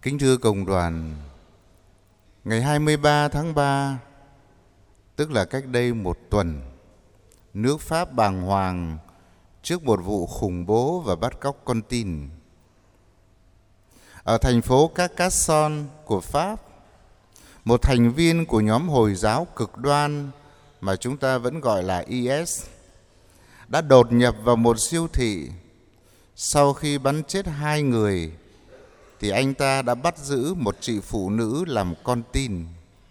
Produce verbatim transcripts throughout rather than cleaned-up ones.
Kính thưa cộng đoàn, ngày hai mươi ba tháng ba, tức là cách đây một tuần, nước Pháp bàng hoàng trước một vụ khủng bố và bắt cóc con tin. Ở thành phố Carcassonne của Pháp, một thành viên của nhóm Hồi giáo cực đoan mà chúng ta vẫn gọi là i ét đã đột nhập vào một siêu thị. Sau khi bắn chết hai người, thì anh ta đã bắt giữ một chị phụ nữ làm con tin.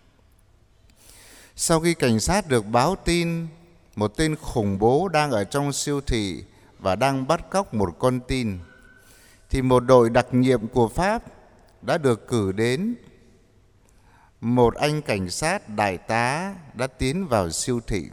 Sau khi cảnh sát được báo tin một tên khủng bố đang ở trong siêu thị và đang bắt cóc một con tin, thì một đội đặc nhiệm của Pháp đã được cử đến. Một anh cảnh sát đại tá đã tiến vào siêu thị.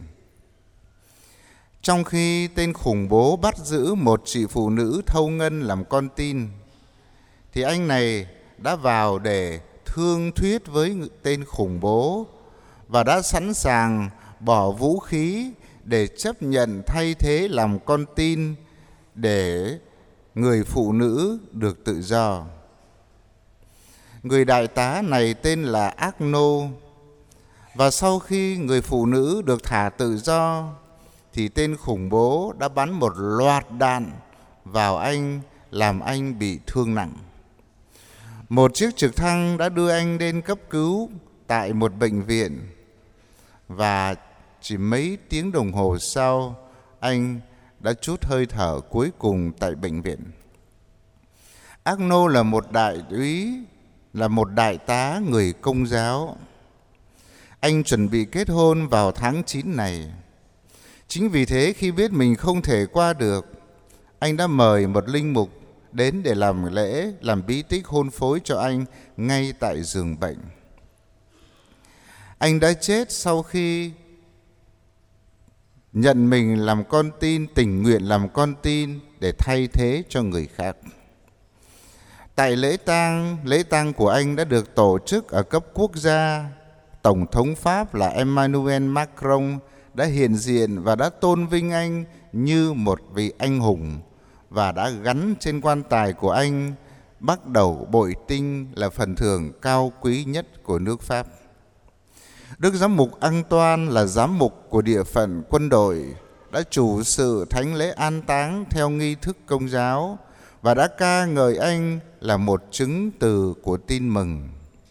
Trong khi tên khủng bố bắt giữ một chị phụ nữ thâu ngân làm con tin, thì anh này đã vào để thương thuyết với tên khủng bố và đã sẵn sàng bỏ vũ khí để chấp nhận thay thế làm con tin để người phụ nữ được tự do. Người đại tá này tên là Arnaud, và sau khi người phụ nữ được thả tự do thì tên khủng bố đã bắn một loạt đạn vào anh, làm anh bị thương nặng. Một chiếc trực thăng đã đưa anh đến cấp cứu tại một bệnh viện, và chỉ mấy tiếng đồng hồ sau, anh đã trút hơi thở cuối cùng tại bệnh viện. Arnaud là một đại úy, là một đại tá người Công giáo. Anh chuẩn bị kết hôn vào tháng chín này. Chính vì thế khi biết mình không thể qua được, anh đã mời một linh mục đến để làm lễ, làm bí tích hôn phối cho anh ngay tại giường bệnh. Anh đã chết sau khi nhận mình làm con tin, tình nguyện làm con tin để thay thế cho người khác. Tại lễ tang, lễ tang của anh đã được tổ chức ở cấp quốc gia. Tổng thống Pháp là Emmanuel Macron đã hiện diện và đã tôn vinh anh như một vị anh hùng, và đã gắn trên quan tài của anh bắt đầu bội tinh là phần thưởng cao quý nhất của nước Pháp. Đức giám mục Antoine là giám mục của địa phận quân đội đã chủ sự thánh lễ an táng theo nghi thức Công giáo và đã ca ngợi anh là một chứng từ của tin mừng.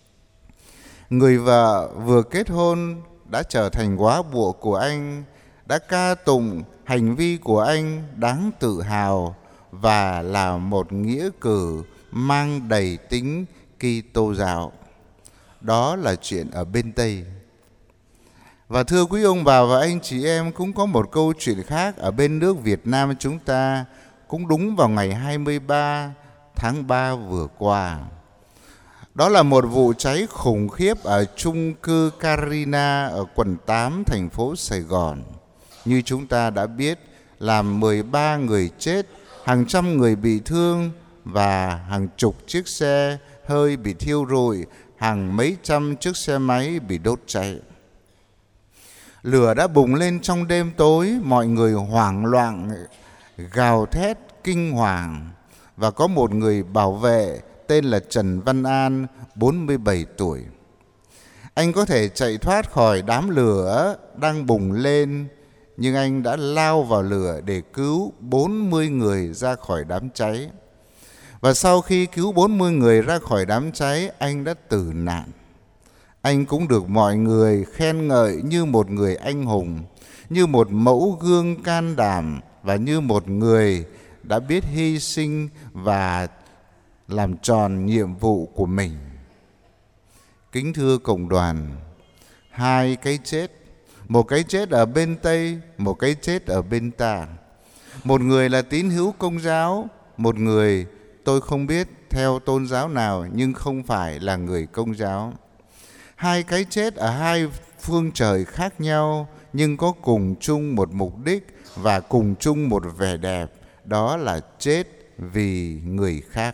Người vợ vừa kết hôn đã trở thành góa bụa của anh, đã ca tụng hành vi của anh đáng tự hào và là một nghĩa cử mang đầy tính Kitô giáo. Đó là chuyện ở bên Tây. Và thưa quý ông bà và anh chị em, cũng có một câu chuyện khác ở bên nước Việt Nam chúng ta, cũng đúng vào ngày hai mươi ba tháng ba vừa qua. Đó là một vụ cháy khủng khiếp ở chung cư Carina ở quận tám thành phố Sài Gòn. Như chúng ta đã biết, làm mười ba người chết, hàng trăm người bị thương và hàng chục chiếc xe hơi bị thiêu rụi, hàng mấy trăm chiếc xe máy bị đốt cháy. Lửa đã bùng lên trong đêm tối, mọi người hoảng loạn, gào thét kinh hoàng, và có một người bảo vệ tên là Trần Văn An, bốn mươi bảy tuổi. Anh có thể chạy thoát khỏi đám lửa đang bùng lên, nhưng anh đã lao vào lửa để cứu bốn mươi người ra khỏi đám cháy. Và sau khi cứu bốn mươi người ra khỏi đám cháy, anh đã tử nạn. Anh cũng được mọi người khen ngợi như một người anh hùng, như một mẫu gương can đảm và như một người đã biết hy sinh và làm tròn nhiệm vụ của mình. Kính thưa cộng đoàn, hai cái chết, một cái chết ở bên Tây, một cái chết ở bên ta. Một người là tín hữu Công giáo, một người tôi không biết theo tôn giáo nào nhưng không phải là người Công giáo. Hai cái chết ở hai phương trời khác nhau nhưng có cùng chung một mục đích và cùng chung một vẻ đẹp, đó là chết vì người khác.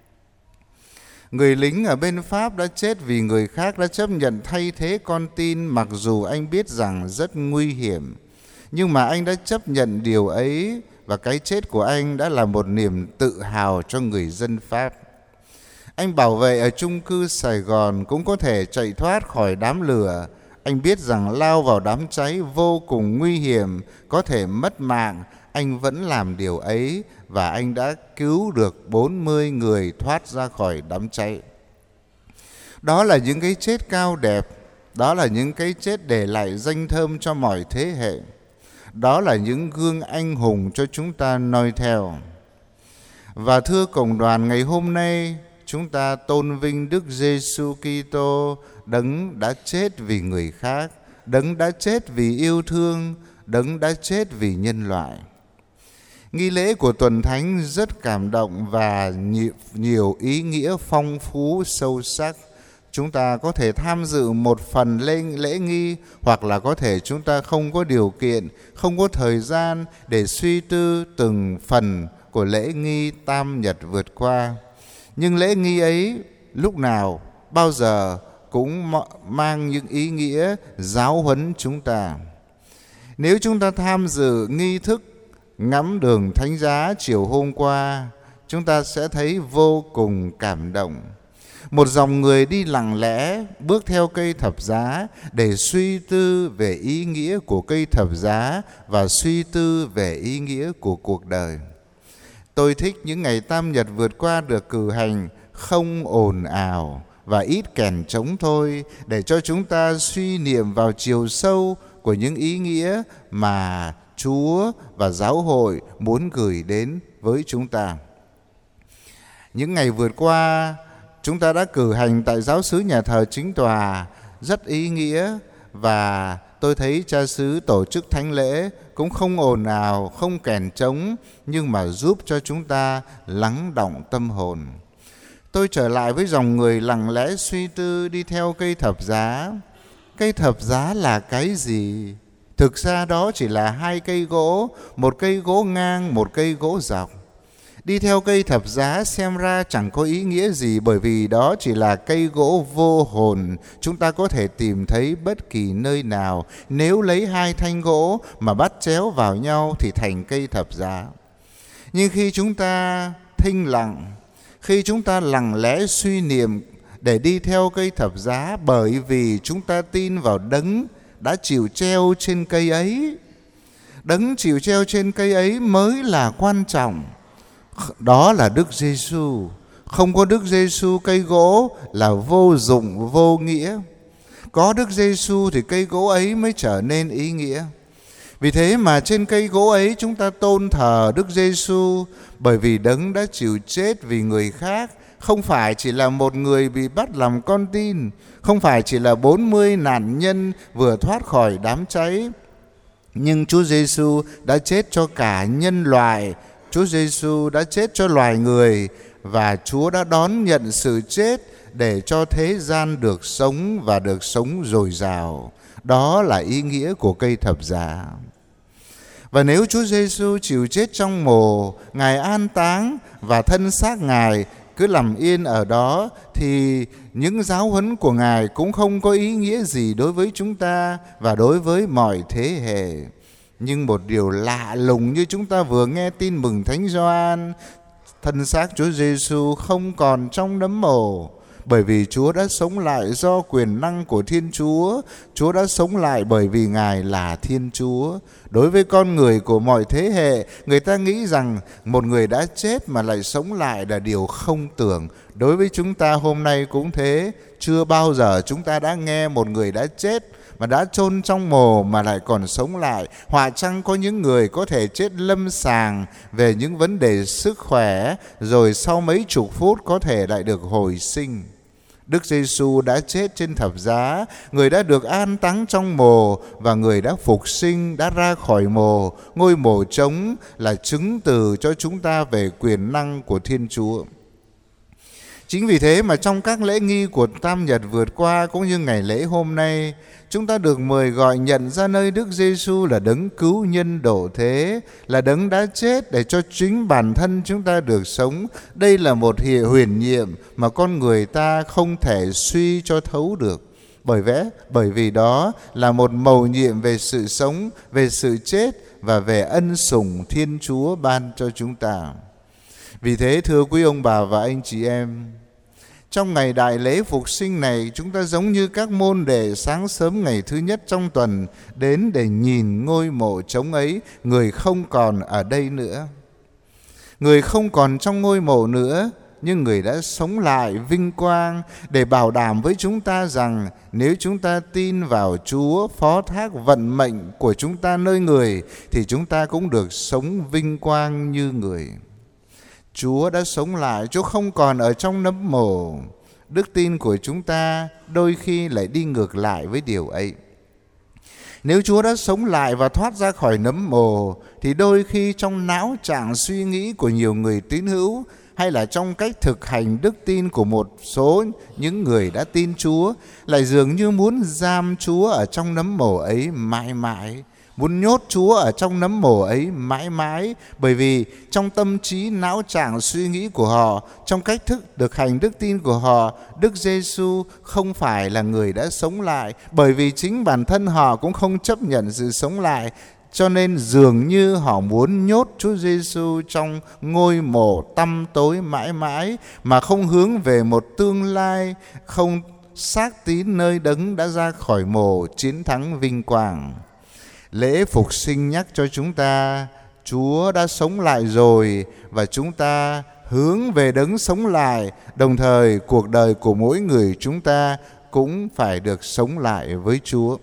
Người lính ở bên Pháp đã chết vì người khác, đã chấp nhận thay thế con tin mặc dù anh biết rằng rất nguy hiểm. Nhưng mà anh đã chấp nhận điều ấy, và cái chết của anh đã là một niềm tự hào cho người dân Pháp. Anh bảo vệ ở chung cư Sài Gòn cũng có thể chạy thoát khỏi đám lửa. Anh biết rằng lao vào đám cháy vô cùng nguy hiểm, có thể mất mạng. Anh vẫn làm điều ấy và anh đã cứu được bốn mươi người thoát ra khỏi đám cháy. Đó là những cái chết cao đẹp. Đó là những cái chết để lại danh thơm cho mọi thế hệ. Đó là những gương anh hùng cho chúng ta noi theo. Và thưa cộng đoàn, ngày hôm nay chúng ta tôn vinh Đức Giêsu Kitô, đấng đã chết vì người khác, đấng đã chết vì yêu thương, đấng đã chết vì nhân loại. Nghi lễ của tuần thánh rất cảm động và nhiều, nhiều ý nghĩa phong phú sâu sắc. Chúng ta có thể tham dự một phần lễ, lễ nghi, hoặc là có thể chúng ta không có điều kiện, không có thời gian để suy tư từng phần của lễ nghi Tam Nhật vượt qua. Nhưng lễ nghi ấy lúc nào, bao giờ cũng mang những ý nghĩa giáo huấn chúng ta. Nếu chúng ta tham dự nghi thức ngắm đường thánh giá chiều hôm qua, chúng ta sẽ thấy vô cùng cảm động. Một dòng người đi lặng lẽ bước theo cây thập giá để suy tư về ý nghĩa của cây thập giá và suy tư về ý nghĩa của cuộc đời. Tôi thích những ngày Tam Nhật vượt qua được cử hành không ồn ào và ít kèn trống thôi, để cho chúng ta suy niệm vào chiều sâu của những ý nghĩa mà Chúa và giáo hội muốn gửi đến với chúng ta. Những ngày vượt qua, chúng ta đã cử hành tại giáo xứ nhà thờ Chính Tòa rất ý nghĩa, và tôi thấy cha xứ tổ chức thánh lễ cũng không ồn ào, không kèn trống, nhưng mà giúp cho chúng ta lắng đọng tâm hồn. Tôi trở lại với dòng người lặng lẽ suy tư đi theo cây thập giá. Cây thập giá là cái gì? Thực ra đó chỉ là hai cây gỗ, một cây gỗ ngang, một cây gỗ dọc. Đi theo cây thập giá xem ra chẳng có ý nghĩa gì, bởi vì đó chỉ là cây gỗ vô hồn. Chúng ta có thể tìm thấy bất kỳ nơi nào. Nếu lấy hai thanh gỗ mà bắt chéo vào nhau thì thành cây thập giá. Nhưng khi chúng ta thinh lặng, khi chúng ta lặng lẽ suy niệm để đi theo cây thập giá, bởi vì chúng ta tin vào đấng đã chịu treo trên cây ấy. Đấng chịu treo trên cây ấy mới là quan trọng. Đó là Đức Giêsu. Không có Đức Giêsu, cây gỗ là vô dụng, vô nghĩa. Có Đức Giêsu thì cây gỗ ấy mới trở nên ý nghĩa. Vì thế mà trên cây gỗ ấy chúng ta tôn thờ Đức Giêsu, bởi vì đấng đã chịu chết vì người khác. Không phải chỉ là một người bị bắt làm con tin, không phải chỉ là bốn mươi nạn nhân vừa thoát khỏi đám cháy, nhưng Chúa Giêsu đã chết cho cả nhân loại. Chúa Giêsu đã chết cho loài người, và Chúa đã đón nhận sự chết để cho thế gian được sống và được sống dồi dào. Đó là ý nghĩa của cây thập giá. Và nếu Chúa Giêsu chịu chết trong mồ, Ngài an táng và thân xác Ngài cứ nằm yên ở đó, thì những giáo huấn của Ngài cũng không có ý nghĩa gì đối với chúng ta và đối với mọi thế hệ. Nhưng một điều lạ lùng như chúng ta vừa nghe tin mừng Thánh Gioan, thân xác Chúa Giêsu không còn trong nấm mồ, bởi vì Chúa đã sống lại do quyền năng của Thiên Chúa. Chúa đã sống lại bởi vì Ngài là Thiên Chúa. Đối với con người của mọi thế hệ, người ta nghĩ rằng một người đã chết mà lại sống lại là điều không tưởng. Đối với chúng ta hôm nay cũng thế. Chưa bao giờ chúng ta đã nghe một người đã chết mà đã chôn trong mồ mà lại còn sống lại. Họa chăng có những người có thể chết lâm sàng về những vấn đề sức khỏe, rồi sau mấy chục phút có thể lại được hồi sinh. Đức Giêsu đã chết trên thập giá, người đã được an táng trong mồ và người đã phục sinh, đã ra khỏi mồ. Ngôi mồ trống là chứng từ cho chúng ta về quyền năng của Thiên Chúa. Chính vì thế mà trong các lễ nghi của Tam Nhật vượt qua cũng như ngày lễ hôm nay, chúng ta được mời gọi nhận ra nơi Đức Giêsu là đấng cứu nhân độ thế, là đấng đã chết để cho chính bản thân chúng ta được sống. Đây là một huyền nhiệm mà con người ta không thể suy cho thấu được. Bởi vẽ, bởi vì đó là một mầu nhiệm về sự sống, về sự chết và về ân sủng Thiên Chúa ban cho chúng ta. Vì thế thưa quý ông bà và anh chị em, Trong ngày đại lễ phục sinh này, chúng ta giống như các môn đệ sáng sớm ngày thứ nhất trong tuần đến để nhìn ngôi mộ trống ấy, người không còn ở đây nữa. Người không còn trong ngôi mộ nữa, nhưng người đã sống lại vinh quang để bảo đảm với chúng ta rằng nếu chúng ta tin vào Chúa phó thác vận mệnh của chúng ta nơi người thì chúng ta cũng được sống vinh quang như người. Chúa đã sống lại, Chúa không còn ở trong nấm mồ. Đức tin của chúng ta đôi khi lại đi ngược lại với điều ấy. Nếu Chúa đã sống lại và thoát ra khỏi nấm mồ thì đôi khi trong não trạng suy nghĩ của nhiều người tín hữu hay là trong cách thực hành đức tin của một số những người đã tin Chúa lại dường như muốn giam Chúa ở trong nấm mồ ấy mãi mãi, muốn nhốt Chúa ở trong nấm mồ ấy mãi mãi, bởi vì trong tâm trí não trạng suy nghĩ của họ, trong cách thức thực hành đức tin của họ, Đức Giêsu không phải là người đã sống lại, bởi vì chính bản thân họ cũng không chấp nhận sự sống lại. Cho nên dường như họ muốn nhốt Chúa Giêsu trong ngôi mộ tăm tối mãi mãi mà không hướng về một tương lai, không xác tín nơi Đấng đã ra khỏi mồ chiến thắng vinh quang. Lễ phục sinh nhắc cho chúng ta Chúa đã sống lại rồi và chúng ta hướng về Đấng sống lại, đồng thời cuộc đời của mỗi người chúng ta cũng phải được sống lại với Chúa.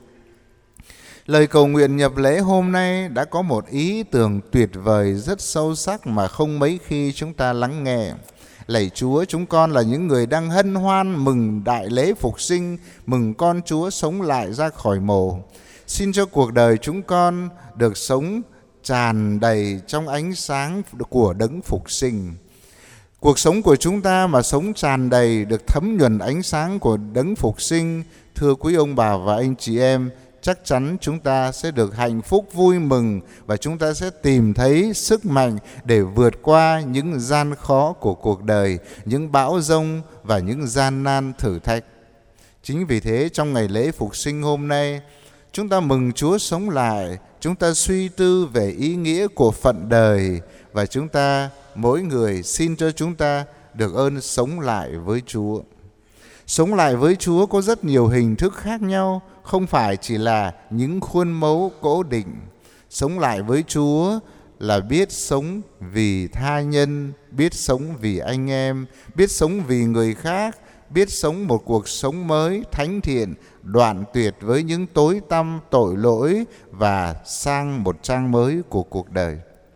Lời cầu nguyện nhập lễ hôm nay đã có một ý tưởng tuyệt vời rất sâu sắc mà không mấy khi chúng ta lắng nghe. Lạy Chúa, chúng con là những người đang hân hoan mừng đại lễ phục sinh, mừng con Chúa sống lại ra khỏi mồ. Xin cho cuộc đời chúng con được sống tràn đầy trong ánh sáng của Đấng phục sinh. Cuộc sống của chúng ta mà sống tràn đầy được thấm nhuần ánh sáng của Đấng phục sinh, thưa quý ông bà và anh chị em, chắc chắn chúng ta sẽ được hạnh phúc vui mừng và chúng ta sẽ tìm thấy sức mạnh để vượt qua những gian khó của cuộc đời, những bão giông và những gian nan thử thách. Chính vì thế trong ngày lễ phục sinh hôm nay, chúng ta mừng Chúa sống lại, chúng ta suy tư về ý nghĩa của phận đời và chúng ta, mỗi người xin cho chúng ta được ơn sống lại với Chúa. Sống lại với Chúa có rất nhiều hình thức khác nhau, không phải chỉ là những khuôn mẫu cố định. Sống lại với Chúa là biết sống vì tha nhân, biết sống vì anh em, biết sống vì người khác, biết sống một cuộc sống mới, thánh thiện, đoạn tuyệt với những tối tăm, tội lỗi và sang một trang mới của cuộc đời.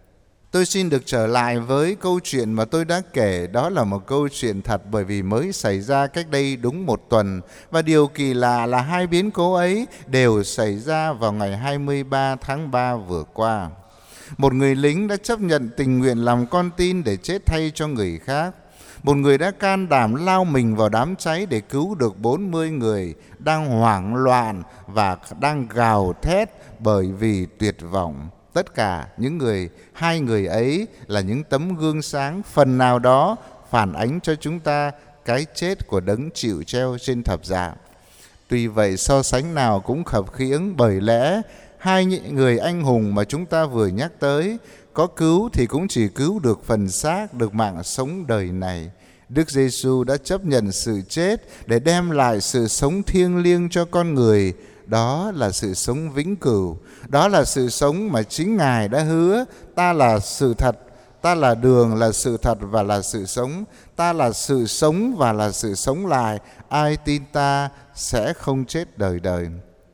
Tôi xin được trở lại với câu chuyện mà tôi đã kể, đó là một câu chuyện thật bởi vì mới xảy ra cách đây đúng một tuần. Và điều kỳ lạ là hai biến cố ấy đều xảy ra vào ngày hai mươi ba tháng ba vừa qua. Một người lính đã chấp nhận tình nguyện làm con tin để chết thay cho người khác. Một người đã can đảm lao mình vào đám cháy để cứu được bốn mươi người đang hoảng loạn và đang gào thét bởi vì tuyệt vọng. Tất cả những người, hai người ấy là những tấm gương sáng phần nào đó phản ánh cho chúng ta cái chết của Đấng chịu treo trên thập giá. Tuy vậy so sánh nào cũng khập khiễng, bởi lẽ hai người anh hùng mà chúng ta vừa nhắc tới có cứu thì cũng chỉ cứu được phần xác, được mạng sống đời này. Đức Giêsu đã chấp nhận sự chết để đem lại sự sống thiêng liêng cho con người. Đó là sự sống vĩnh cửu, đó là sự sống mà chính Ngài đã hứa. Ta là sự thật, ta là đường, là sự thật và là sự sống. Ta là sự sống và là sự sống lại. Ai tin ta sẽ không chết đời đời.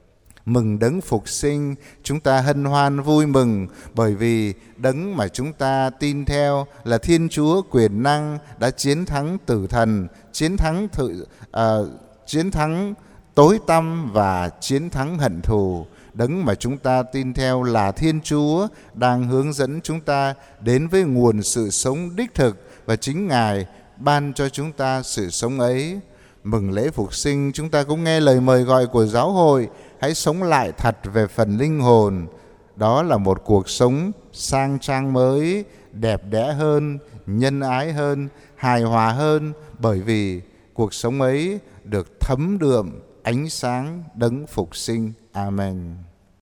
Mừng Đấng phục sinh, chúng ta hân hoan vui mừng bởi vì Đấng mà chúng ta tin theo là Thiên Chúa quyền năng đã chiến thắng tử thần, chiến thắng thự, à, chiến thắng tối tăm và chiến thắng hận thù. Đấng mà chúng ta tin theo là Thiên Chúa đang hướng dẫn chúng ta đến với nguồn sự sống đích thực và chính Ngài ban cho chúng ta sự sống ấy. Mừng lễ phục sinh, chúng ta cũng nghe lời mời gọi của giáo hội, hãy sống lại thật về phần linh hồn. Đó là một cuộc sống sang trang mới, đẹp đẽ hơn, nhân ái hơn, hài hòa hơn, bởi vì cuộc sống ấy được thấm đượm ánh sáng Đấng phục sinh. Amen.